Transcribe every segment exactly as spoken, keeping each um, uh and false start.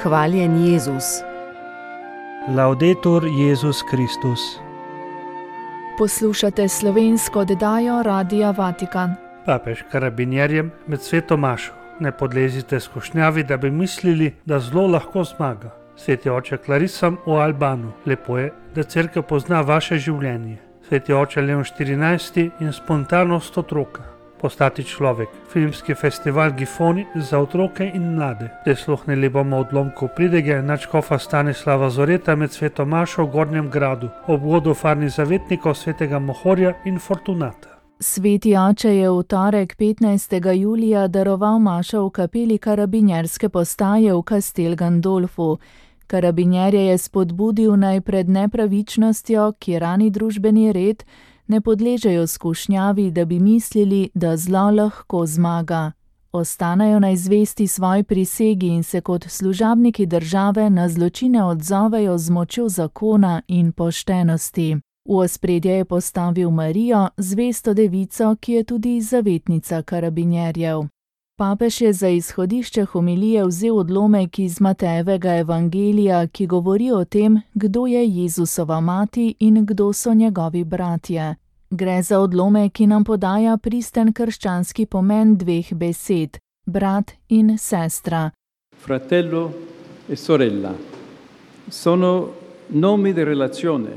Hvaljen Jezus. Laudetur Jezus Kristus. Poslušate slovensko oddajo Radia Vatikan. Papež karabinjerjem med sveto mašo: ne podlezite skušnjavi, da bi mislili, da zlo lahko zmaga. Sveti oče Klarisam v Albanu: lepo je, da cerkev pozna vaše življenje. Sveti oče Leon štirinajsti in spontanost otroka. Postati človek. Filmski festival Gifoni za otroke in mlade. Prisluhnili bomo odlomku pridige nadškofa Stanislava Zoreta med sveto mašo v Gornjem gradu ob vodu farnih zavetnikov svetega Mohorja in Fortunata. Sveti oče je v torek petnajstega julija daroval mašo v kapeli karabinjerske postaje v Castel Gandolfu. Karabinjerje je spodbudil naj pred nepravičnostjo, ki rani družbeni red, ne podležejo skušnjavi, da bi mislili, da zlo lahko zmaga. Ostanejo naj zvesti svoji prisegi in se kot služabniki države na zločine odzovejo z močjo zakona in poštenosti. V ospredje je postavil Marijo, zvesto devico, ki je tudi zavetnica karabinjerjev. Papež je za izhodišče homilije vzel odlomek iz Matejevega evangelija, ki govori o tem, kdo je Jezusova mati in kdo so njegovi bratje. Gre za odlomek, ki nam podaja pristen krščanski pomen dveh besed: brat in sestra. Fratello e sorella sono nomi di relazione.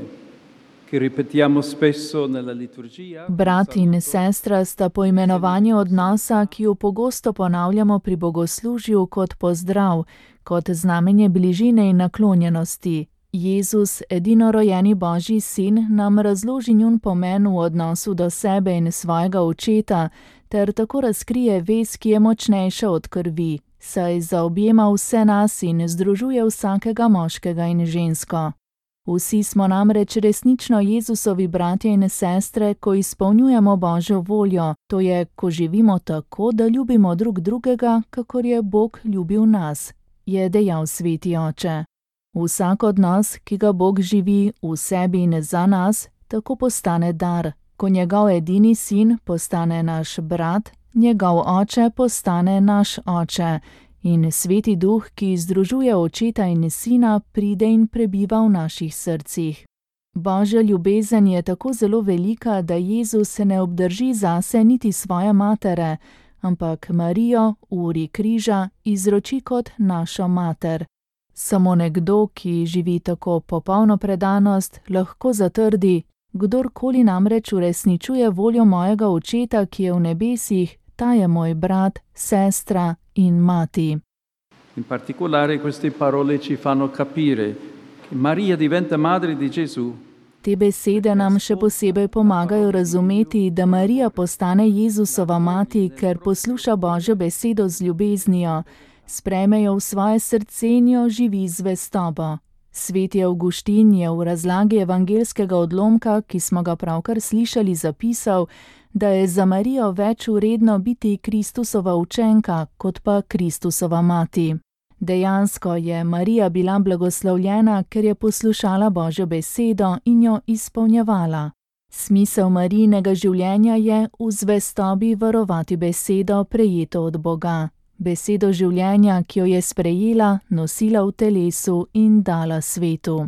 Brat in sestra sta poimenovanje odnosa, ki jo pogosto ponavljamo pri bogoslužju kot pozdrav, kot znamenje bližine in naklonjenosti. Jezus, edinorojeni Božji sin, nam razloži njun pomen v odnosu do sebe in svojega očeta, ter tako razkrije vez, ki je močnejša od krvi, saj zaobjema vse nas in združuje vsakega moškega in žensko. Vsi smo namreč resnično Jezusovi bratje in sestre, ko izpolnjujemo Božjo voljo, to je, ko živimo tako, da ljubimo drug drugega, kakor je Bog ljubil nas, je dejal sveti oče. Vsak od nas, ki ga Bog živi v sebi in za nas, tako postane dar. Ko njegov edini sin postane naš brat, njegov oče postane naš oče. In sveti duh, ki združuje očeta in sina, pride in prebiva v naših srcih. Božja ljubezen je tako zelo velika, da Jezus se ne obdrži zase niti svoje matere, ampak Marijo v uri križa izroči kot našo mater. Samo nekdo, ki živi tako popolno predanost, lahko zatrdi: kdorkoli namreč uresničuje voljo mojega očeta, ki je v nebesih, ta je moj brat, sestra in mati. In particolare queste parole ci fanno capire che Maria diventa madre di Gesù. Te besede nam še posebej pomagajo razumeti, da Marija postane Jezusova mati, ker posluša Božjo besedo z ljubeznijo, sprejme jo v svoje srce in jo živi z zvestobo. Sveti Avguštin je v razlagi evangelskega odlomka, ki smo ga pravkar slišali, zapisal, da je za Marijo več vredno biti Kristusova učenka, kot pa Kristusova mati. Dejansko je Marija bila blagoslovljena, ker je poslušala Božjo besedo in jo izpolnjevala. Smisel Marijinega življenja je v zvestobi varovati besedo, prejeto od Boga. Besedo življenja, ki jo je sprejela, nosila v telesu in dala svetu.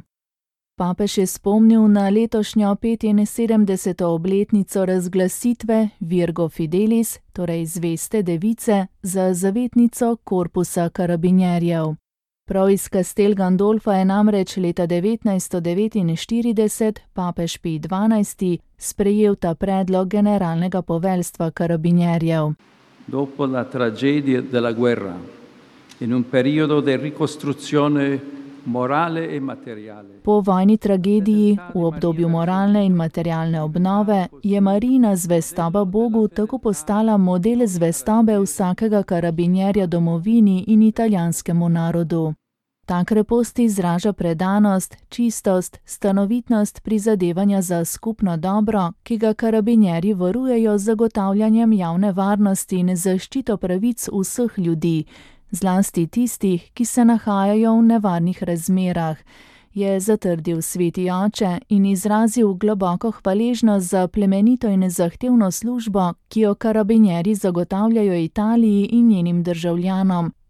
Papež je spomnil na letošnjo petinsedemdeseto obletnico razglasitve Virgo Fidelis, torej zveste device, za zavetnico korpusa karabinjerjev. Prav iz Castel Gandolfa je namreč leta devetnajststo devetinštirideset papež Pij dvanajsti sprejel ta predlog generalnega poveljstva karabinjerjev. Dopo la tragedia della guerra, in un periodo di ricostruzione morale e materiale. Po vojni tragediji, v obdobju moralne in materialne obnove, je Marijina zvestoba Bogu tako postala model zvestobe vsakega karabinjerja domovini in italijanskemu narodu. Ta krepost izraža predanost, čistost, stanovitnost prizadevanja za skupno dobro, ki ga karabinjerji varujejo z zagotavljanjem javne varnosti in zaščito pravic vseh ljudi, zlasti tistih, ki se nahajajo v nevarnih razmerah, je zatrdil sveti oče in izrazil globoko hvaležnost za plemenito in zahtevno službo, ki jo karabinjerji zagotavljajo Italiji in njenim državljanom,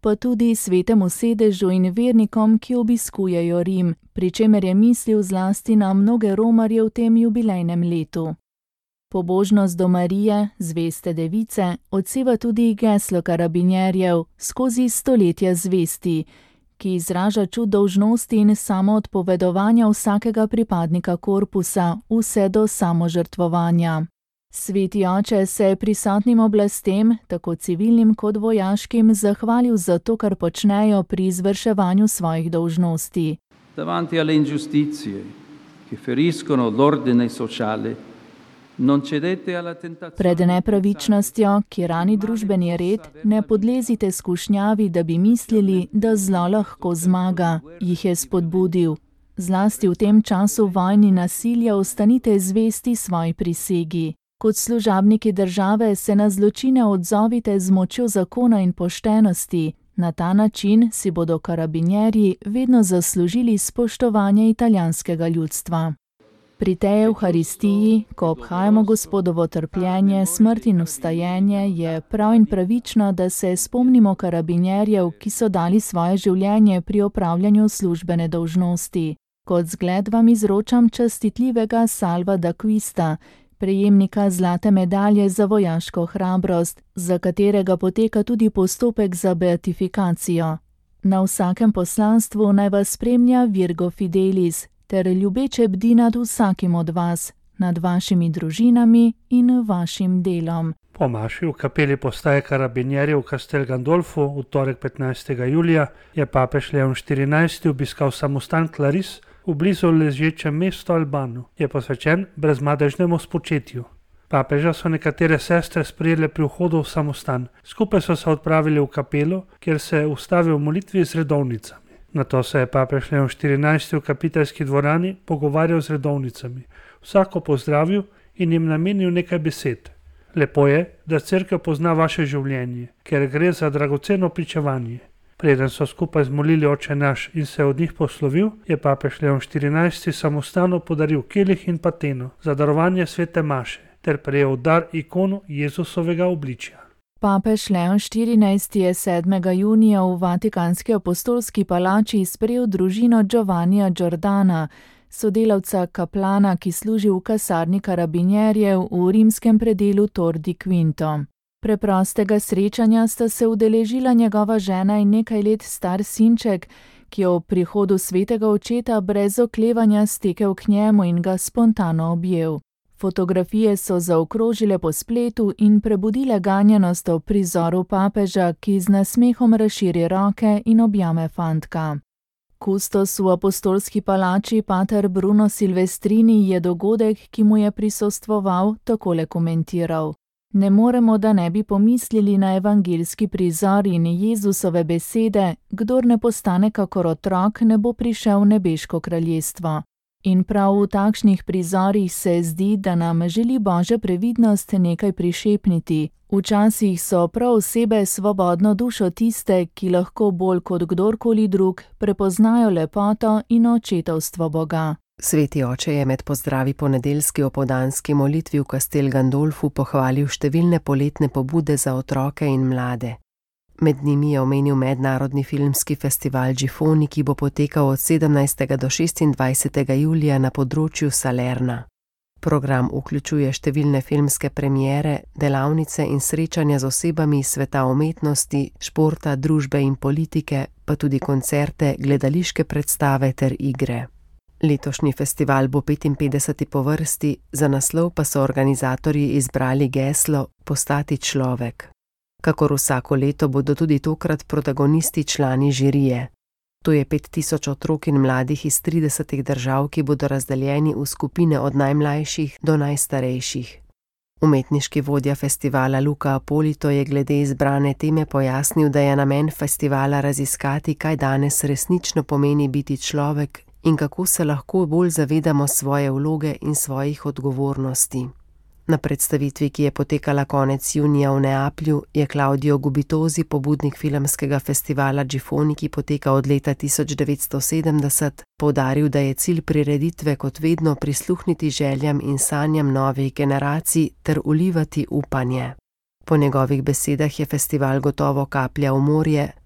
pa tudi svetemu sedežu in vernikom, ki obiskujejo Rim, pri čemer je mislil zlasti na mnoge romarje v tem jubilejnem letu. Pobožnost do Marije, zveste device, odseva tudi geslo karabinjerjev skozi stoletja zvesti, ki izraža čut dolžnosti in samoodpovedovanja vsakega pripadnika korpusa, vse do samožrtvovanja. Sveti oče se je prisotnim oblastem, tako civilnim kot vojaškim, zahvalil za to, kar počnejo pri izvrševanju svojih dolžnosti. Davanti alle ingiustizie, che feriscono l'ordine sociale, non cedete alla tentazione. Pred nepravičnostjo, ki rani družbeni red, ne podlezite skušnjavi, da bi mislili, da zlo lahko zmaga, jih je spodbudil. Zlasti v tem času vojni nasilja ostanite zvesti svoji prisegi. Kot služabniki države se na zločine odzovite z močjo zakona in poštenosti. Na ta način si bodo karabinjerji vedno zaslužili spoštovanje italijanskega ljudstva. Pri tej Evharistiji, ko obhajamo Gospodovo trpljenje, smrt in vstajenje, je prav in pravično, da se spomnimo karabinjerjev, ki so dali svoje življenje pri opravljanju službene dolžnosti. Kot zgled vam izročam častitljivega Salva d'Acquista, prejemnika zlate medalje za vojaško hrabrost, za katerega poteka tudi postopek za beatifikacijo. Na vsakem poslanstvu naj vas spremlja Virgo Fidelis, ter ljubeče bdi nad vsakim od vas, nad vašimi družinami in vašim delom. Po maši v kapeli postaje karabinjerjev v Castel Gandolfu v torek petnajstega julija je papež Leon štirinajsti obiskal samostan Claris v blizu ležečem mestu Albanu. Je posvečen brezmadežnemu spočetju. Papeža so nekatere sestre sprejele pri vhodu v samostan. Skupaj so se odpravili v kapelo, kjer se je ustavil v molitvi z redovnicami. Nato se je papež Leon štirinajsti v kapiteljski dvorani pogovarjal z redovnicami. Vsako pozdravil in jim namenil nekaj besed. Lepo je, da cerkev pozna vaše življenje, ker gre za dragoceno pričevanje. Preden so skupaj zmolili Oče naš in se od njih poslovil, je papež Leon štirinajsti samostanu podaril kelih in pateno za darovanje svete maše ter prejel dar ikono Jezusovega obličja. Papež Leon štirinajsti je sedmega junija v Vatikanski apostolski palači sprejel družino Giovannija Giordana, sodelavca kaplana, ki služi v kasarni karabinjerjev v rimskem predelu Tor di Quinto. Preprostega srečanja sta se udeležila njegova žena in nekaj let star sinček, ki je ob prihodu svetega očeta brez oklevanja stekel k njemu in ga spontano objel. Fotografije so zaokrožile po spletu in prebudile ganjenost ob prizoru papeža, ki z nasmehom razširi roke in objame fantka. Kustos v apostolski palači pater Bruno Silvestrini je dogodek, ki mu je prisostvoval, takole komentiral. Ne moremo, da ne bi pomislili na evangeljski prizor in Jezusove besede, kdor ne postane kakor otrok, ne bo prišel v nebeško kraljestvo. In prav v takšnih prizorih se zdi, da nam želi Božja previdnost nekaj prišepniti. Včasih so prav osebe svobodno dušo tiste, ki lahko bolj kot kdorkoli drug prepoznajo lepoto in očetovstvo Boga. Sveti oče je med pozdravi po nedeljski opoldanski molitvi v Castel Gandolfu pohvalil številne poletne pobude za otroke in mlade. Med njimi je omenil mednarodni filmski festival Gifoni, ki bo potekal od sedemnajstega do šestindvajsetega julija na področju Salerna. Program vključuje številne filmske premiere, delavnice in srečanja z osebami iz sveta umetnosti, športa, družbe in politike, pa tudi koncerte, gledališke predstave ter igre. Letošnji festival bo petinpetdeseti po vrsti, za naslov pa so organizatorji izbrali geslo Postati človek. Kakor vsako leto bodo tudi tokrat protagonisti člani žirije. To je pet tisoč otrok in mladih iz tridesetih držav, ki bodo razdeljeni v skupine od najmlajših do najstarejših. Umetniški vodja festivala Luca Apolito je glede izbrane teme pojasnil, da je namen festivala raziskati, kaj danes resnično pomeni biti človek in kako se lahko bolj zavedamo svoje vloge in svojih odgovornosti. Na predstavitvi, ki je potekala konec junija v Neaplju, je Claudio Gubitosi, pobudnik filmskega festivala Gifoni, ki poteka od leta tisoč devetsto sedemdeset, poudaril, da je cilj prireditve kot vedno prisluhniti željam in sanjam novih generacij ter vlivati upanje. Po njegovih besedah je festival gotovo kaplja v morje,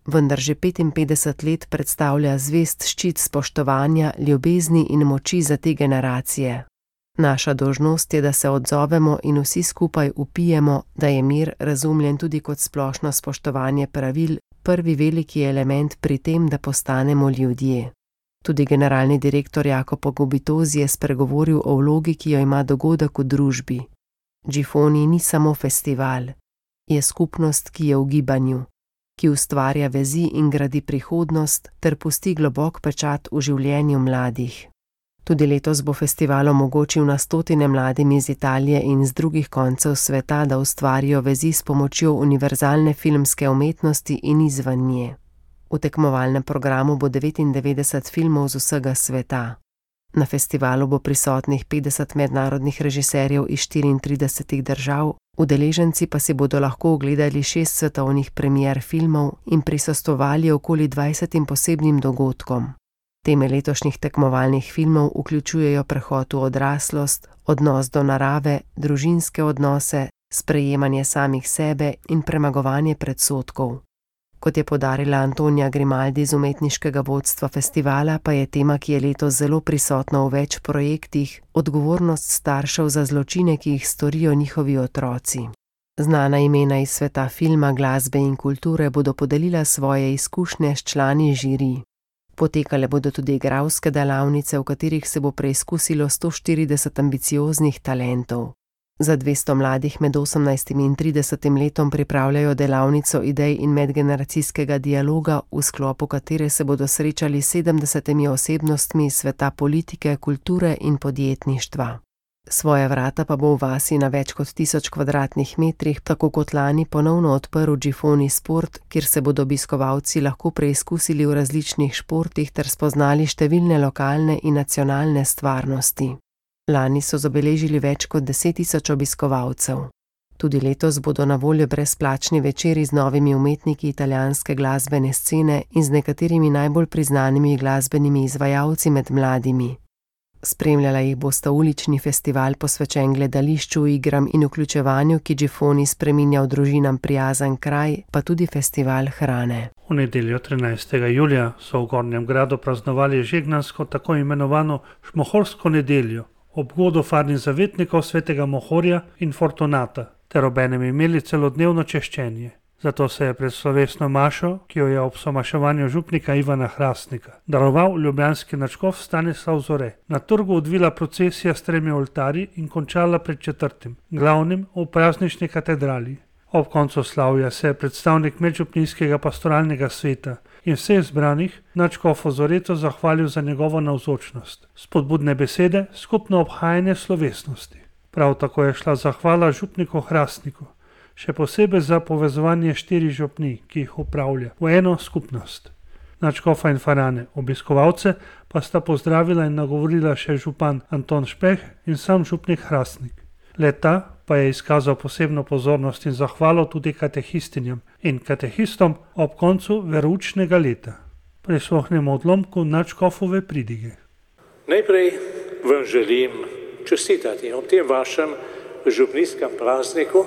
vendar že petinpetdeset let predstavlja zvest ščit spoštovanja, ljubezni in moči za te generacije. Naša dolžnost je, da se odzovemo in vsi skupaj vpijemo, da je mir, razumljen tudi kot splošno spoštovanje pravil, prvi veliki element pri tem, da postanemo ljudje. Tudi generalni direktor Jakob Ogubitozi je spregovoril o vlogi, ki jo ima dogodek v družbi. Gifoni ni samo festival, je skupnost, ki je v gibanju, ki ustvarja vezi in gradi prihodnost ter pusti globok pečat v življenju mladih. Tudi letos bo festival omogočil na stotine mladim iz Italije in z drugih koncev sveta, da ustvarijo vezi s pomočjo univerzalne filmske umetnosti in izven nje. V tekmovalnem programu bo devetindevetdeset filmov z vsega sveta. Na festivalu bo prisotnih petdeset mednarodnih režiserjev iz štiriintridesetih držav, udeleženci pa si bodo lahko ogledali šest svetovnih premier filmov in prisostvovali okoli dvajsetim posebnim dogodkom. Teme letošnjih tekmovalnih filmov vključujejo prehod v odraslost, odnos do narave, družinske odnose, sprejemanje samih sebe in premagovanje predsodkov. Kot je poudarila Antonija Grimaldi z umetniškega vodstva festivala, pa je tema, ki je letos zelo prisotna v več projektih, odgovornost staršev za zločine, ki jih storijo njihovi otroci. Znana imena iz sveta filma, glasbe in kulture bodo podelila svoje izkušnje s člani žirij. Potekale bodo tudi igralske delavnice, v katerih se bo preizkusilo sto štirideset ambicioznih talentov. Za dvesto mladih med osemnajstim in tridesetim letom pripravljajo delavnico idej in medgeneracijskega dialoga, v sklopu katere se bodo srečali s sedemdesetimi osebnostmi iz sveta politike, kulture in podjetništva. Svoje vrata pa bo v vasi na več kot tisoč kvadratnih metrih, tako kot lani ponovno odprl Gifoni Sport, kjer se bodo obiskovalci lahko preizkusili v različnih športih ter spoznali številne lokalne in nacionalne stvarnosti. Lani so zabeležili več kot deset tisoč obiskovalcev. Tudi letos bodo na voljo brezplačni večeri z novimi umetniki italijanske glasbene scene in z nekaterimi najbolj priznanimi glasbenimi izvajalci med mladimi. Spremljala jih bosta ulični festival posvečen gledališču, igram in vključevanju, ki Gifoni spreminja v družinam prijazen kraj, pa tudi festival hrane. V nedeljo trinajstega julija so v Gornjem Gradu praznovali žegnansko tako imenovano Šmohorsko nedeljo, ob godu farnih zavetnikov svetega Mohorja in Fortunata, ter obenem imeli celodnevno češčenje. Zato se je pred slovesno mašo, ki jo je ob somaševanju župnika Ivana Hrastnika daroval ljubljanski nadškof Stanislav Zore, na trgu odvila procesija s tremi oltarji in končala pred četrtim, glavnim v praznični katedrali. Ob koncu slavja se je predstavnik medžupnijskega pastoralnega sveta in vseh zbranih nadškofu Zoretu zahvalil za njegovo navzočnost, spodbudne besede, skupno obhajanje slovesnosti. Prav tako je šla zahvala župniku Hrastniku, še posebej za povezovanje štirih župnij, ki jih upravlja, v eno skupnost. Nadškofa in farane obiskovalce pa sta pozdravila in nagovorila še župan Anton Špeh in sam župnik Hrastnik. Leta pa je izkazal posebno pozornost in zahvalo tudi katehistinjam in katehistom ob koncu veroučnega leta. Prisluhnemo odlomku nadškofove pridige. Najprej vam želim čestitati ob tem vašem župnijskem prazniku.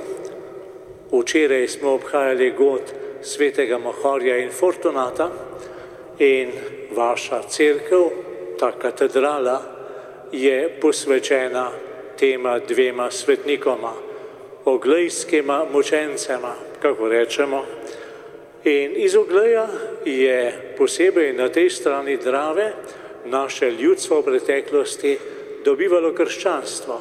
Včeraj smo obhajali god svetega Mohorja in Fortunata in vaša cerkev, ta katedrala, je posvečena tema dvema svetnikoma, oglejskima mučencema, kako rečemo. In iz Ogleja je posebej na tej strani Drave naše ljudstvo v preteklosti dobivalo krščanstvo.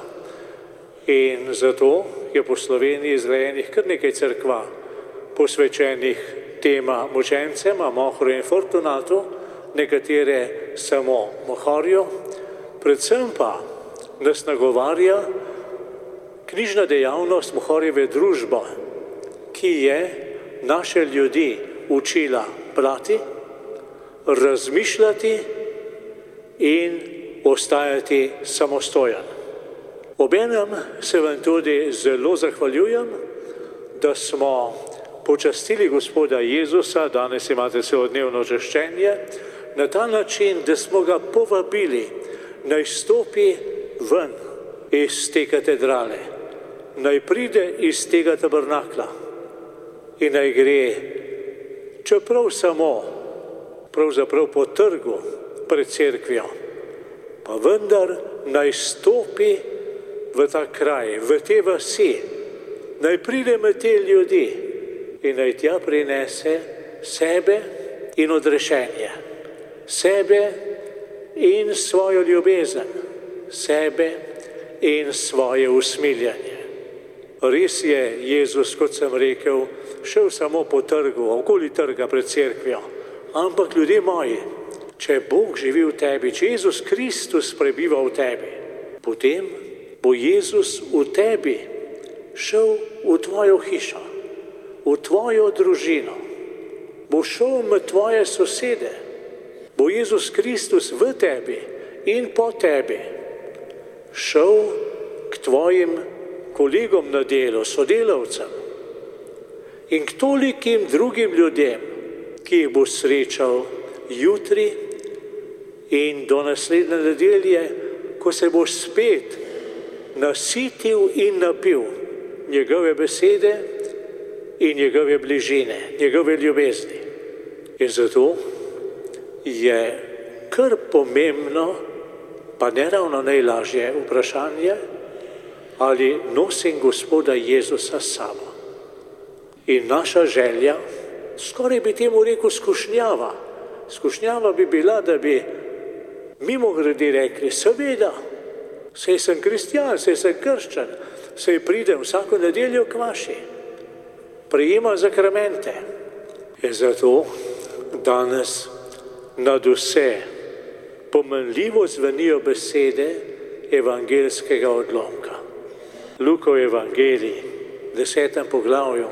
In zato je po Sloveniji zgrajenih kar nekaj cerkva, posvečenih tema mučencema, Mohorju in Fortunatu, nekatere samo Mohorju, predvsem pa nas nagovarja knjižna dejavnost Mohorjeve družbe, ki je naše ljudi učila brati, razmišljati in ostajati samostojen. Obenem se vam tudi zelo zahvaljujem, da smo počastili Gospoda Jezusa, danes imate celodnevno češčenje, na ta način, da smo ga povabili, naj stopi ven iz te katedrale, naj pride iz tega tabernakla in naj gre čeprav samo pravzaprav po trgu pred cerkvijo, pa vendar naj stopi v ta kraj, v te vasi, naj pride med te ljudi in naj tja prinese sebe in odrešenje, sebe in svojo ljubezen, sebe in svoje usmiljanje. Res je Jezus, kot sem rekel, šel samo po trgu, okoli trga pred cerkvijo, ampak ljudje moji, če Bog živi v tebi, če Jezus Kristus prebiva v tebi, potem bo Jezus v tebi šel v tvojo hišo, v tvojo družino, bo šel med tvoje sosede, bo Jezus Kristus v tebi in po tebi šel k tvojim kolegom na delu, sodelavcem in k tolikim drugim ljudem, ki jih bo srečal jutri in do naslednje nedelje, ko se boš spet nasitil in napil njegove besede in njegove bližine, njegove ljubezni. In zato je kar pomembno, pa ne ravno najlažje vprašanje, ali nosim Gospoda Jezusa s sabo. In naša želja, skoraj bi temu rekel skušnjava, skušnjava bi bila, da bi mimogrede rekli, seveda, saj sem kristjan, saj sem krščan, saj pridem vsako nedeljo k maši, prejemam zakramente. In zato danes nad vse pomenljivo zvenijo besede evangeljskega odlomka. Lukov evangelij, desetem poglavju,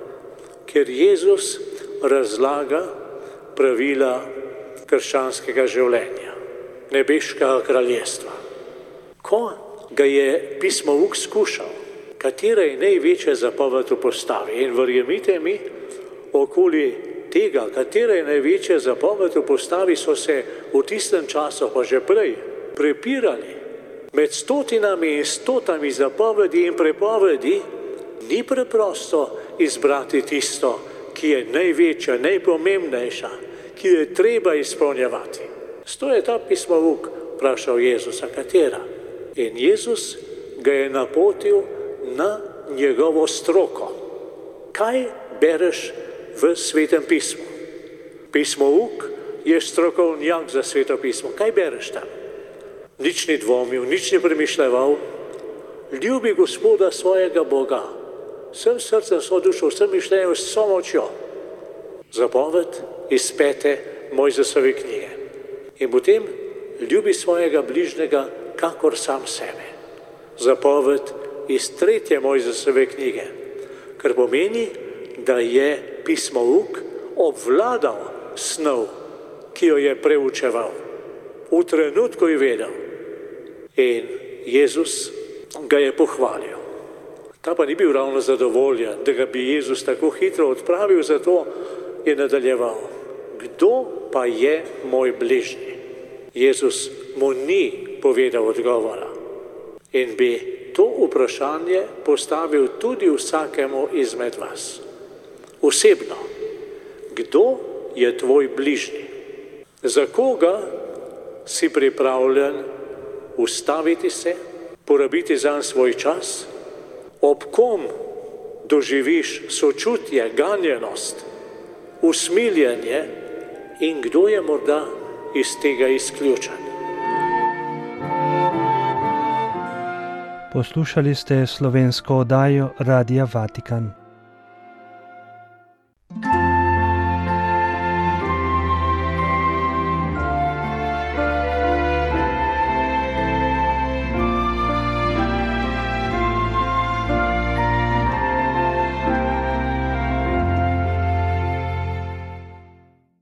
ker Jezus razlaga pravila krščanskega življenja, nebeškega kraljestva. Ko ga je pismouk skušal, katera je največja zapoved v postavi, in verjemite mi, okoli tega, katera je največja zapoved v postavi, so se v tistem času, pa že prej, prepirali. Med stotinami in stotami zapovedi in prepovedi ni preprosto izbrati tisto, ki je največja, najpomembnejša, ki jo je treba izpolnjevati. Zato je ta pismouk vprašal Jezusa, katera. In Jezus ga je napotil na njegovo stroko. Kaj bereš v Svetem pismu? Pismouk je strokovnjak za Sveto pismo. Kaj bereš tam? Nič ni dvomil, nič ni premišljeval. Ljubi Gospoda svojega Boga, vsem srcem, svojo dušo, vsem mišljenjem, vso močjo. Zapoved iz pete Mojzesove knjige. In potem ljubi svojega bližnjega kakor sam sebe. Zapoved iz tretje Mojzesove knjige, kar pomeni, da je pismouk obvladal snov, ki jo je preučeval. V trenutku je vedel. In Jezus ga je pohvalil. Ta pa ni bil ravno zadovoljen, da ga bi Jezus tako hitro odpravil, zato je nadaljeval. Kdo pa je moj bližnji? Jezus mu ni povedal odgovora in bi to vprašanje postavil tudi vsakemu izmed vas. Osebno, kdo je tvoj bližnji? Za koga si pripravljen ustaviti se, porabiti zanj svoj čas? Ob kom doživiš sočutje, ganjenost, usmiljenje in kdo je morda iz tega izključen? Poslušali ste slovensko oddajo Radia Vatikan.